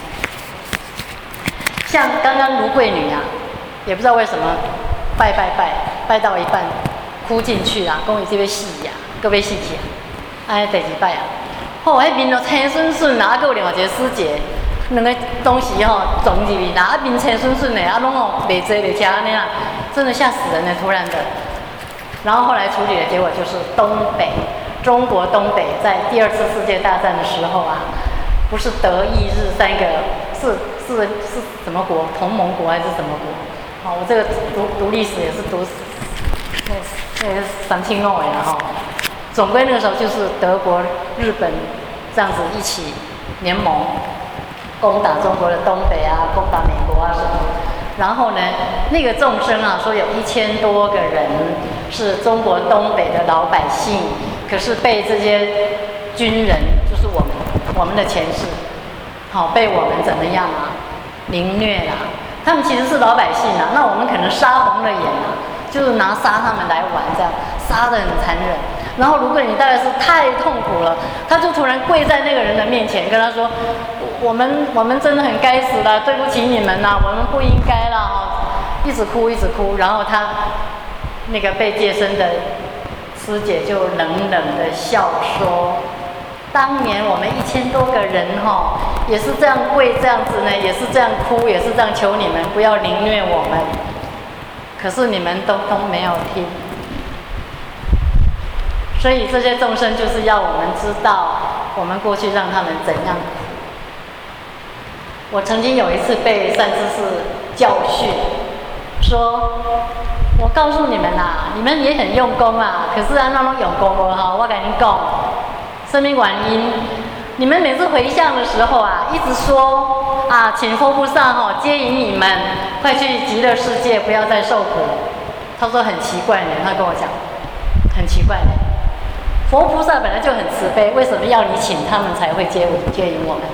像刚刚卢贵女啊，也不知道为什么拜到一半哭进去啦，讲伊这要死呀，搁要死去啊，安尼第二摆啊，迄面都青顺顺啊，还有另外一个师姐，两个东西撞入去啦，面青顺顺的，拢袂坐袂吃安尼啦，真的吓死人了，突然的。然后后来处理的结果就是中国东北在第2次世界大战的时候啊，不是德意日3个是什么国？同盟国还是什么国？我这个读历史也是读那个3清弄的啦总归那个时候就是德国、日本这样子一起联盟攻打中国的东北啊，攻打美国啊什么。然后呢，那个众生啊，说有1000多个人是中国东北的老百姓，可是被这些军人，就是我们的前世，被我们怎么样啊，凌虐啦。他们其实是老百姓啊，那我们可能杀红了眼啊，就是拿杀他们来玩，这样杀得很残忍。然后如果你大概是太痛苦了，他就突然跪在那个人的面前，跟他说：“我们真的很该死啦，对不起你们啦，我们不应该啦。”一直哭一直哭，然后他那个被接生的师姐就冷冷的笑说：“当年我们1000多个人也是这样跪这样子呢，也是这样哭，也是这样求你们不要凌虐我们，可是你们都没有听。”所以这些众生就是要我们知道，我们过去让他们怎样苦。我曾经有一次被善知识教训，说：“我告诉你们啦，你们也很用功啊，可是那种用功我跟你讲，什么原因？你们每次回向的时候啊，一直说啊，请佛菩萨接引你们，快去极乐世界，不要再受苦。”他说很奇怪呢，他跟我讲，很奇怪呢。佛菩萨本来就很慈悲，为什么要你请他们才会接引我们？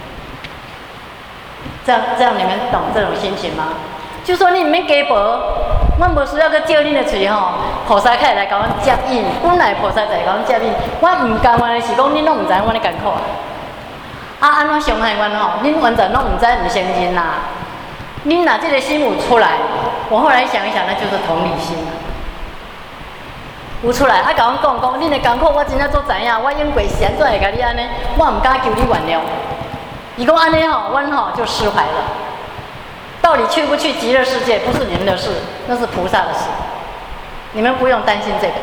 这样你们懂这种心情吗？就说你免加薄，我无需要去借你的嘴菩萨开来甲阮接引，本来菩萨在甲阮接引，我唔甘愿的是讲恁拢唔知阮咧艰苦啊，安怎伤害阮恁完全拢唔知唔相信啦。恁若这个心有出来，我后来想一想，那就是同理心了。有出来，甲阮讲，恁的艰苦我真正足知影，我用过时安怎会甲你安尼，我唔敢求你原谅。伊讲安尼阮就释怀了。到底去不去极乐世界不是你们的事，那是菩萨的事，你们不用担心这个。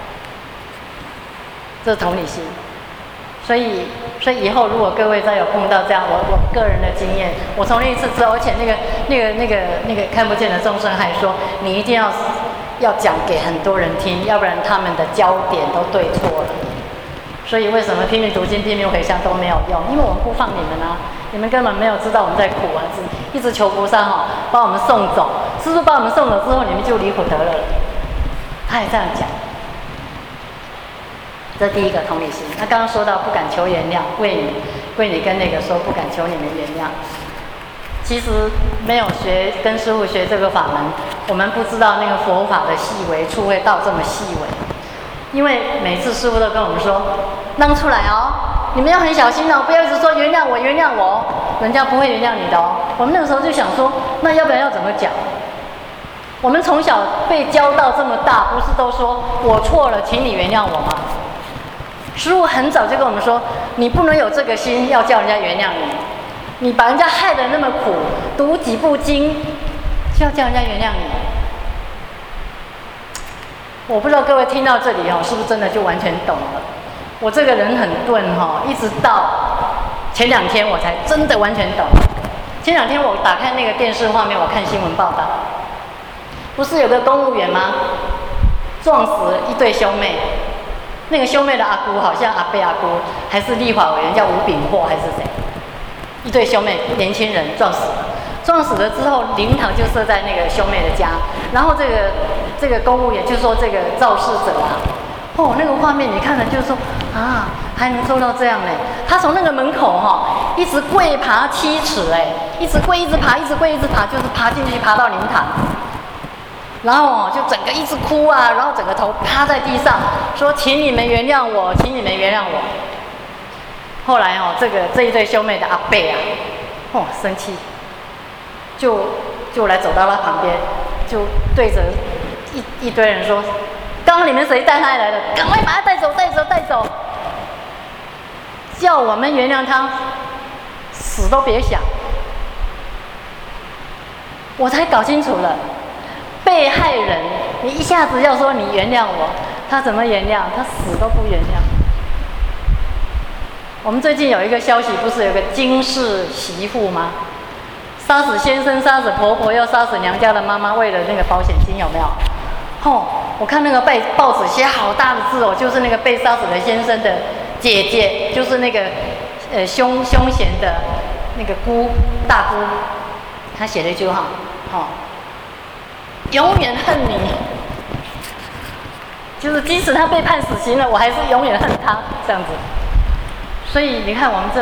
这是同理心。所以以后如果各位再有碰到这样，我个人的经验，我从那一次之后，而且那个看不见的众生还说，你一定要讲给很多人听，要不然他们的焦点都对错了。所以为什么拼命读经、拼命回向都没有用？因为我们不放你们啊，你们根本没有知道我们在苦啊，一直求菩萨把我们送走。师父把我们送走之后，你们就离苦得乐了。他也这样讲。这第一个同理心。那刚刚说到不敢求原谅，贵女跟那个说不敢求你们原谅。其实没有跟师父学这个法门，我们不知道那个佛法的细微处会到这么细微。因为每次师父都跟我们说，让出来你们要很小心不要一直说原谅我原谅我，人家不会原谅你的我们那个时候就想说，那要不然要怎么讲？我们从小被教到这么大，不是都说我错了，请你原谅我吗？师父很早就跟我们说，你不能有这个心，要叫人家原谅你。你把人家害得那么苦，读几部经就要叫人家原谅你。我不知道各位听到这里是不是真的就完全懂了？我这个人很钝一直到前2天我才真的完全懂。前2天我打开那个电视画面，我看新闻报道，不是有个公务员吗？撞死了一对兄妹，那个兄妹的阿姑好像阿伯阿姑，还是立法委员叫吴炳霍还是谁？一对兄妹年轻人撞死了。撞死了之后，灵堂就设在那个兄妹的家。然后这个公务员就说这个肇事者那个画面你看了就是说还能做到这样呢？他从那个门口一直跪爬7尺一直跪一直爬，一直跪一直爬，就是爬进去爬到灵堂。 然后就整个一直哭啊，然后整个头趴在地上，说：“请你们原谅我，请你们原谅我。”后来这一对兄妹的阿伯啊，生气，就来走到他旁边，就对着一堆人说：“刚刚你们谁带他来的？赶快把他带走，带走，带走！叫我们原谅他，死都别想。”我才搞清楚了，被害人，你一下子要说你原谅我，他怎么原谅？他死都不原谅。我们最近有一个消息，不是有个金氏媳妇吗？杀死先生，杀死婆婆，又杀死娘家的妈妈，为了那个保险金，有没有？我看那个报纸写好大的字哦，就是那个被杀死的先生的姐姐，就是那个凶嫌的那个大姑，她写了一句话，永远恨你，就是即使他被判死刑了，我还是永远恨他这样子。所以你看我们这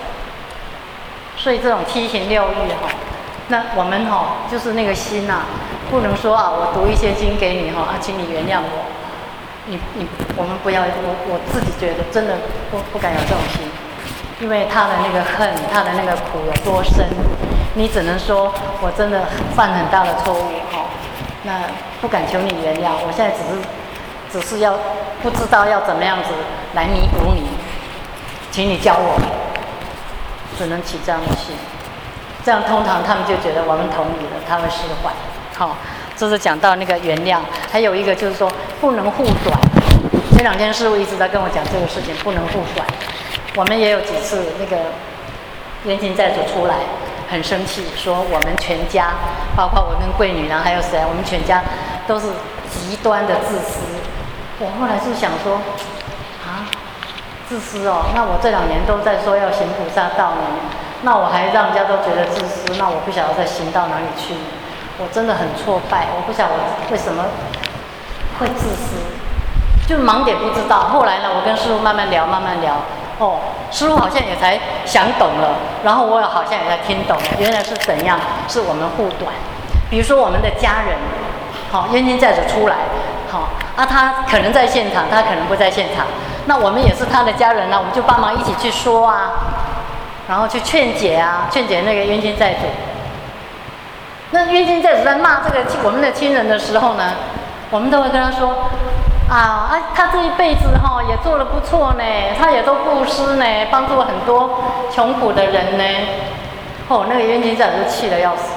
种七情六欲那我们就是那个心不能说我读一些经给你请你原谅我，我们不要，我自己觉得真的不敢有这种心，因为他的那个恨，他的那个苦有多深，你只能说我真的犯很大的错误那不敢求你原谅，我现在只是要不知道要怎么样子来弥补你，请你教我，只能起这样的心，这样通常他们就觉得我们同意了，他会释怀。这是讲到那个原谅，还有一个就是说不能护短。前2天师父一直在跟我讲这个事情，不能护短。我们也有几次那个冤亲债主出来，很生气，说我们全家，包括我跟贵女呢，还有谁，我们全家都是极端的自私。我后来是想说，自私那我这2年都在说要行菩萨道呢，那我还让人家都觉得自私，那我不晓得再行到哪里去。我真的很挫败，我不晓得我为什么会自私，就盲点不知道。后来呢，我跟师父慢慢聊，师父好像也才想懂了，然后我好像也才听懂了，原来是怎样，是我们护短。比如说我们的家人，冤亲债主出来，他可能在现场，他可能不在现场，那我们也是他的家人我们就帮忙一起去说然后去劝解那个冤亲债主。那冤亲债主在骂这个我们的亲人的时候呢，我们都会跟他说他这一辈子也做得不错呢，他也都布施呢，帮助很多穷苦的人呢。那个冤亲债主就气得要死，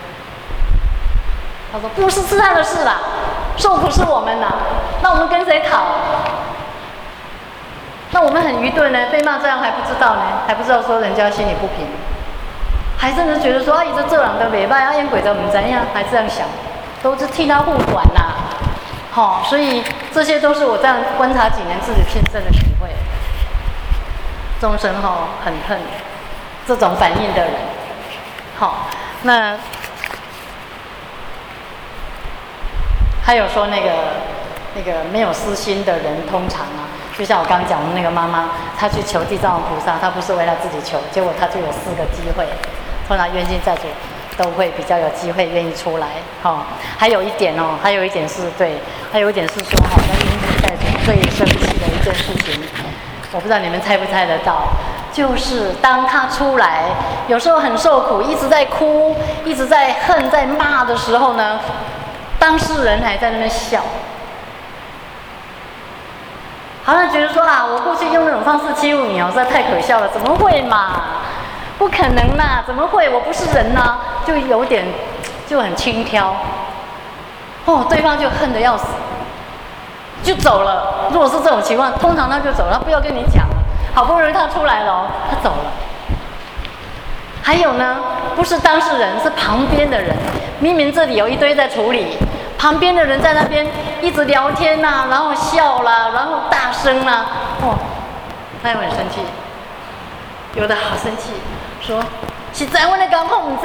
他说布施是他的事啦，受苦是我们啦，那我们跟谁讨？那我们很愚钝呢，被骂这样还不知道呢，还不知道说人家心里不平。还甚至觉得说，伊这人都袂歹，冤鬼都唔知样，还这样想，都是替他护短所以这些都是我这样观察几年自己亲身的体会。众生很恨这种反应的人。那还有说那个没有私心的人，通常就像我刚讲的那个妈妈，她去求地藏王菩萨，她不是为了自己求，结果她就有4个机会。通常冤亲债主都会比较有机会愿意出来。还有一点还有一点是说那冤亲债主最生气的一件事情，我不知道你们猜不猜得到，就是当他出来，有时候很受苦，一直在哭，一直在恨，在骂的时候呢，当事人还在那边笑，好像觉得说我过去用那种方式欺负你实在太可笑了，怎么会嘛？不可能啦，怎么会？我不是人就有点就很轻佻。对方就恨得要死，就走了。如果是这种情况，通常他就走了，他不要跟你讲了。好不容易他出来了他走了。还有呢，不是当事人，是旁边的人。明明这里有一堆在处理，旁边的人在那边一直聊天然后笑啦，然后大声啦，他也很生气，有的好生气，说实在我的感觉唔知，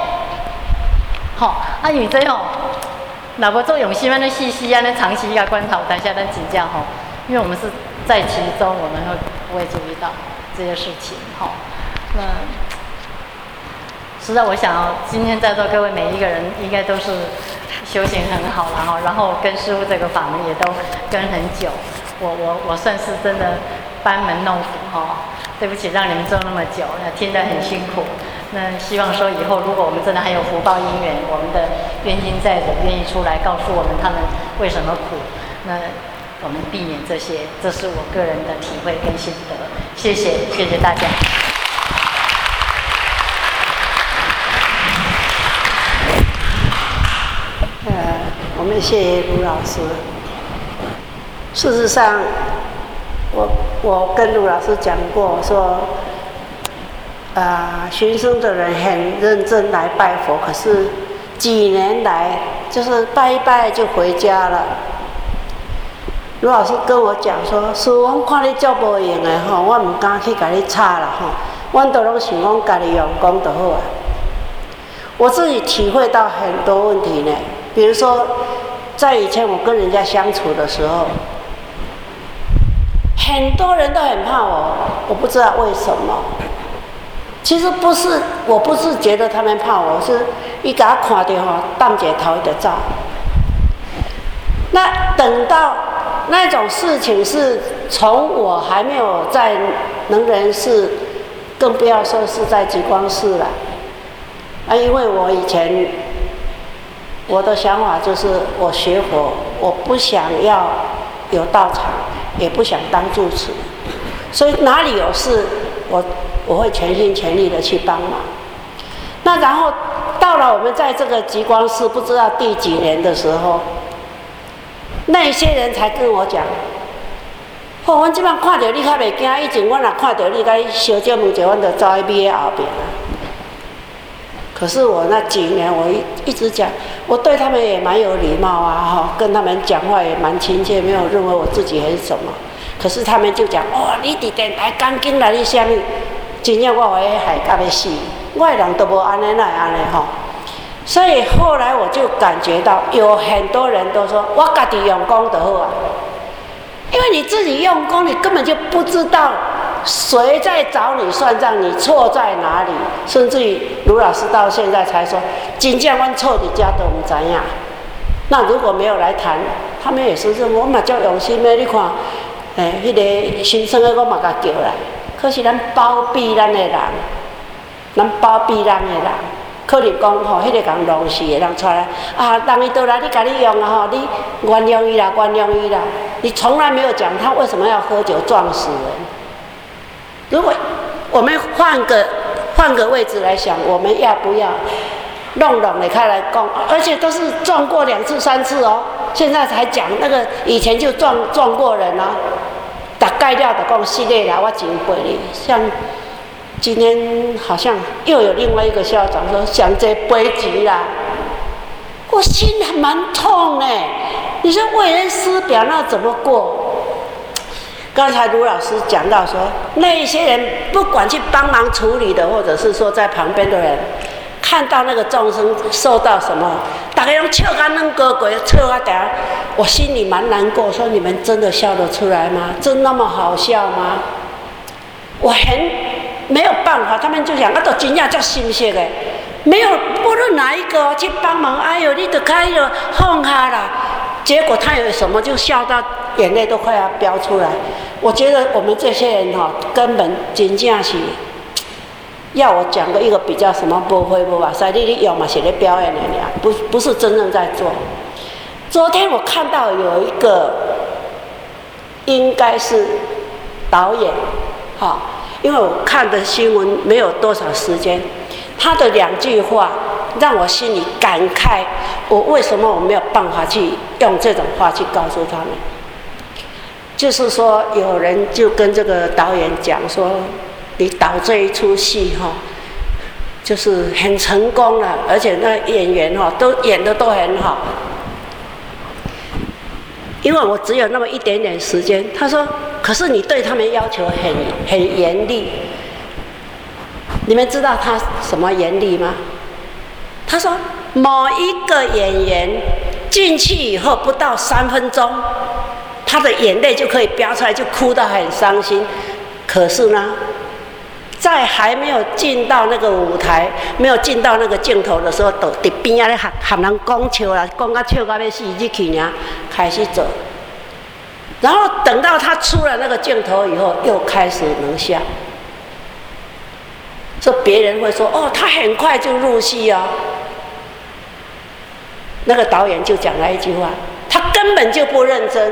因为这若无做用心安尼细细安尼长期来观察，等下咱真正因为我们是在其中，我们不会注意到这些事情那实在我想今天在座各位每一个人应该都是修行很好了哈，然后跟师父这个法门也都跟很久，我算是真的班门弄斧哈，对不起让你们做那么久，听得很辛苦。那希望说以后如果我们真的还有福报因缘，我们的冤亲债主愿意出来告诉我们他们为什么苦，那我们避免这些，这是我个人的体会跟心得。谢谢，谢谢大家。 我们谢谢卢老师。事实上，我跟卢老师讲过，说，学生的人很认真来拜佛，可是几年来就是拜一拜就回家了。卢老师跟我讲说，师父，我看你足无用的吼，我唔敢去甲你吵啦吼，阮都拢想讲家己用功就好啊。我自己体会到很多问题呢，比如说，在以前我跟人家相处的时候，很多人都很怕我不知道为什么。其实不是，我不是觉得他们怕我，是一给他看到吼，淡一头就走。那等到那种事情是从我还没有在能人寺，更不要说是在极光寺了。因为我以前我的想法就是我学佛，我不想要有道场，也不想当住持，所以哪里有事我会全心全力的去帮忙。那然后到了我们在这个极光寺不知道第几年的时候，那些人才跟我讲，阮即摆看到你较袂惊，以前阮若看到你甲你小姐问者，阮就走去米的后边啊。可是我那几年，我一直讲，我对他们也蛮有礼貌啊，跟他们讲话也蛮亲切，没有认为我自己很什么。可是他们就讲，你伫电台讲经来，你啥物？真正我会害到要死，我的人都无安尼来安尼吼。所以后来我就感觉到，有很多人都说，我家己用功就好啊。因为你自己用功，你根本就不知道谁在找你算账，你错在哪里。甚至于卢老师到现在才说，真正阮错伫遮都唔知影。那如果没有来谈，他们也是认为我嘛足用心的。你看，迄个新生的我嘛甲叫来，可是咱包庇咱的人，咱包庇咱的人。可能讲吼，迄个共弄死的人出来人伊倒来你甲你用啊你原谅伊啦，原谅伊啦。你从来没有讲他为什么要喝酒撞死人。如果我们换个位置来想，我们要不要弄的开来讲？而且都是撞过2次3次哦，现在才讲那个以前就撞过人啊，大概了就讲系列啦，我真背你像。今天好像又有另外一个校长说想这杯钱啦，我心还蛮痛哎。你说为人师表那怎么过？刚才卢老师讲到说，那些人不管去帮忙处理的，或者是说在旁边的人，看到那个众生受到什么，大家用笑干扔哥鬼笑啊点，我心里蛮难过，说你们真的笑得出来吗？真那么好笑吗？我没有办法，他们就讲都真正足心塞的，没有不论哪一个去帮忙，哎呦，你就开了放下啦。结果他有什么就笑到眼泪都快要飙出来。我觉得我们这些人根本真正是，要我讲一个比较什么不会不吧，所以你用嘛是在表演的呀，不是真正在做。昨天我看到有一个，应该是导演，因为我看的新闻没有多少时间，他的2句话让我心里感慨，我为什么我没有办法去用这种话去告诉他们？就是说，有人就跟这个导演讲说，你导这一出戏就是很成功了，而且那演员都演得都很好。因为我只有那么一点点时间，他说，可是你对他们要求很严厉。你们知道他什么严厉吗？他说，某一个演员进去以后不到3分钟，他的眼泪就可以飙出来，就哭得很伤心。可是呢， 在还没有进到那个舞台，没有进到那个镜头的时候，都在边仔咧喊人讲笑啦，讲到笑到要死日去尔，开始走。然后等到他出了那个镜头以后，又开始能笑。说别人会说哦，他很快就入戏哦。那个导演就讲了一句话，他根本就不认真。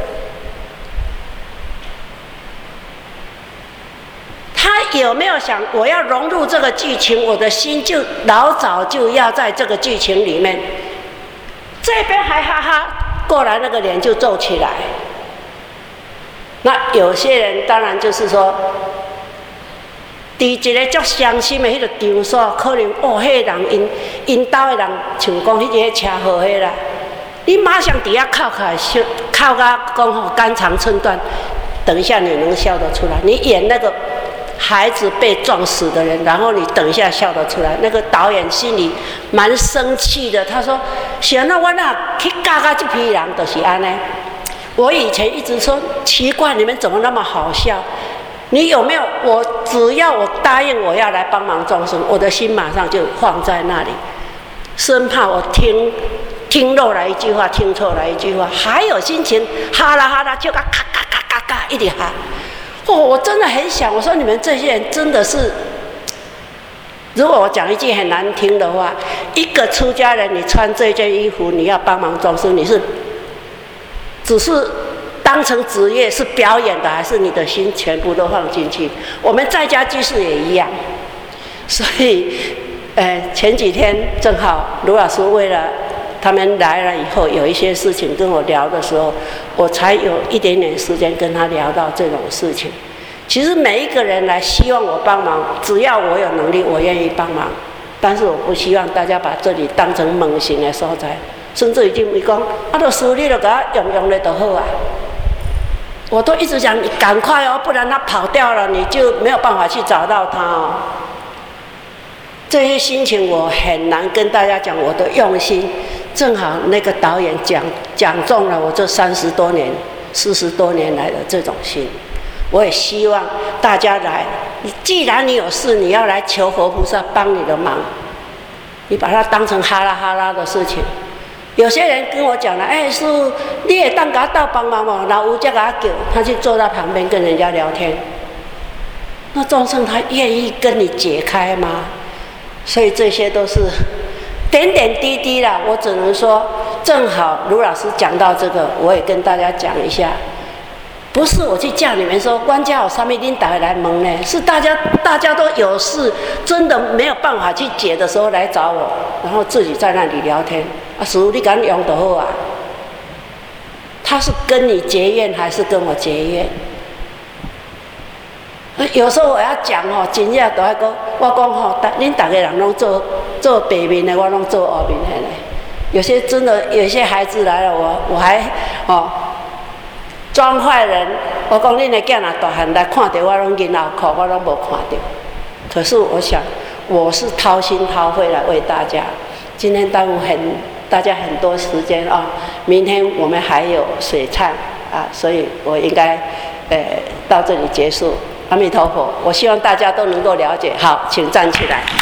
他有没有想我要融入这个剧情，我的心就老早就要在这个剧情里面。这边还哈哈，过来那个脸就皱起来。那有些人当然就是说，伫一个足伤心的迄个场所，可能哦，迄个人因兜的人像讲迄个车祸迄啦，你马上底下靠起来，靠甲讲吼肝肠寸断，等一下你能笑得出来？你演那个孩子被撞死的人，然后你等一下笑得出来？那个导演心里蛮生气的，他说：“是啊，那我哪去教这批人就是安尼。”我以前一直说奇怪，你们怎么那么好笑？你有没有？只要我答应我要来帮忙众生，我的心马上就放在那里，生怕我听漏了一句话，听错了一句话，还有心情哈啦哈啦就嘎嘎嘎嘎嘎嘎一直哈。哦，我真的很想，我说你们这些人真的是，如果我讲一句很难听的话，一个出家人，你穿这件衣服，你要帮忙众生，你是只是当成职业是表演的，还是你的心全部都放进去？我们在家居士也一样。所以，前几天正好卢老师为了他们来了以后，有一些事情跟我聊的时候，我才有一点点时间跟他聊到这种事情。其实每一个人来希望我帮忙，只要我有能力，我愿意帮忙。但是我不希望大家把这里当成猛禽的所在。甚至已经会讲，老师你就给他用了就好啊。我都一直讲你赶快哦，不然他跑掉了，你就没有办法去找到他哦。这些心情我很难跟大家讲我的用心。正好那个导演讲中了我这30多年、40多年来的这种心。我也希望大家来，既然你有事，你要来求佛菩萨帮你的忙，你把它当成哈啦哈啦的事情。有些人跟我讲了，师父，你也当给他到帮忙嘛，老吴叫给他叫，他去坐在旁边跟人家聊天。那众生他愿意跟你解开吗？所以这些都是点点滴滴啦。我只能说，正好卢老师讲到这个，我也跟大家讲一下。不是我去叫你们说官家有啥物恁大家来问呢？是大家都有事，真的没有办法去解的时候来找我，然后自己在那里聊天。师父你敢用就好啊。他是跟你结怨还是跟我结怨？有时候我要讲哦，真正都要讲，我讲吼，恁大家人拢做白面的，我拢做黑面的嘞。有些真的，有些孩子来了，我还哦。装坏人，我讲恁的囝若大汉来看到我拢囡仔哭，我拢无看到。可是我想，我是掏心掏肺来为大家。今天耽误大家很多时间啊、哦，明天我们还有水忏啊，所以我应该到这里结束。阿弥陀佛，我希望大家都能够了解。好，请站起来。